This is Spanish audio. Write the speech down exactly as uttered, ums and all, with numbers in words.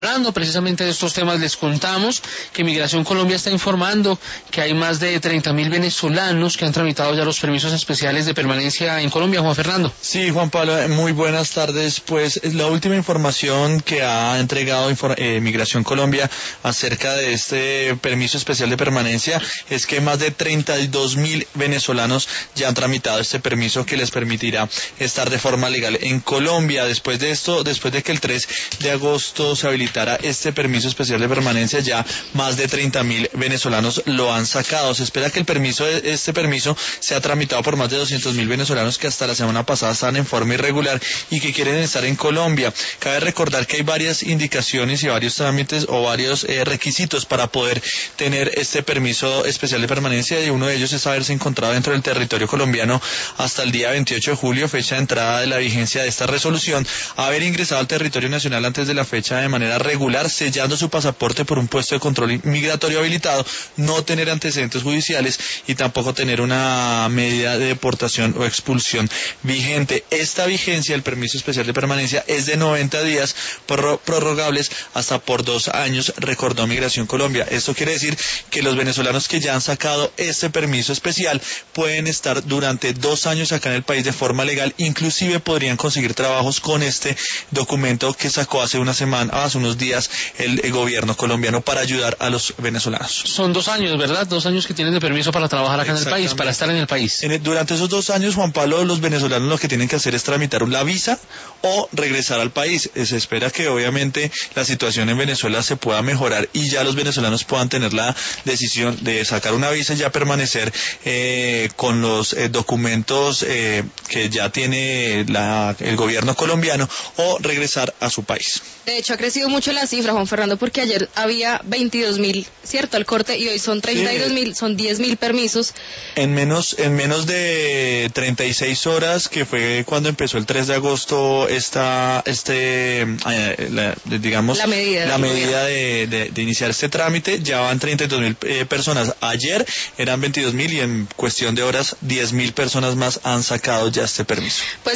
Hablando precisamente de estos temas, les contamos que Migración Colombia está informando que hay más de treinta mil venezolanos que han tramitado ya los permisos especiales de permanencia en Colombia. Juan Fernando. Sí, Juan Pablo, muy buenas tardes. Pues la última información que ha entregado eh, Migración Colombia acerca de este permiso especial de permanencia es que más de treinta y dos mil venezolanos ya han tramitado este permiso que les permitirá estar de forma legal en Colombia. Después de esto, después de que el tres de agosto se habilitara este permiso especial de permanencia, ya más de treinta mil venezolanos lo han sacado. Se espera que el permiso, este permiso sea tramitado por más de doscientos mil venezolanos que hasta la semana pasada están en forma irregular y que quieren estar en Colombia. Cabe recordar que hay varias indicaciones y varios trámites o varios eh, requisitos para poder tener este permiso especial de permanencia, y uno de ellos es haberse encontrado dentro del territorio colombiano hasta el día veintiocho de julio, fecha de entrada de la vigencia de esta resolución, haber ingresado al territorio nacional antes de la fecha de manera regular, sellando su pasaporte por un puesto de control migratorio habilitado, no tener antecedentes judiciales y tampoco tener una medida de deportación o expulsión vigente. Esta vigencia del permiso especial de permanencia es de noventa días, prorrogables hasta por dos años, recordó Migración Colombia. Esto quiere decir que los venezolanos que ya han sacado este permiso especial pueden estar durante dos años acá en el país de forma legal, inclusive podrían conseguir trabajos con este documento que sacó hace una semana, hace unos días el, el gobierno colombiano para ayudar a los venezolanos. Son dos años, ¿verdad? Dos años que tienen de permiso para trabajar acá en el país, para estar en el país. En el, durante esos dos años, Juan Pablo, los venezolanos lo que tienen que hacer es tramitar la visa o regresar al país. Se espera que obviamente la situación en Venezuela se pueda mejorar y ya los venezolanos puedan tener la decisión de sacar una visa y ya permanecer eh, con los eh, documentos eh, que ya tiene la, el gobierno colombiano, o regresar a su país. De hecho, ha crecido mucho la cifra, Juan Fernando, porque ayer había veintidós mil, ¿cierto?, al corte, y hoy son treinta y dos mil, sí. Son diez mil permisos. En menos, en menos de treinta y seis horas, que fue cuando empezó el tres de agosto, esta, este, eh, la, digamos, la medida, la medida de, de, de iniciar este trámite, ya van treinta y dos mil eh, personas. Ayer eran veintidós mil y en cuestión de horas diez mil personas más han sacado ya este permiso. Pues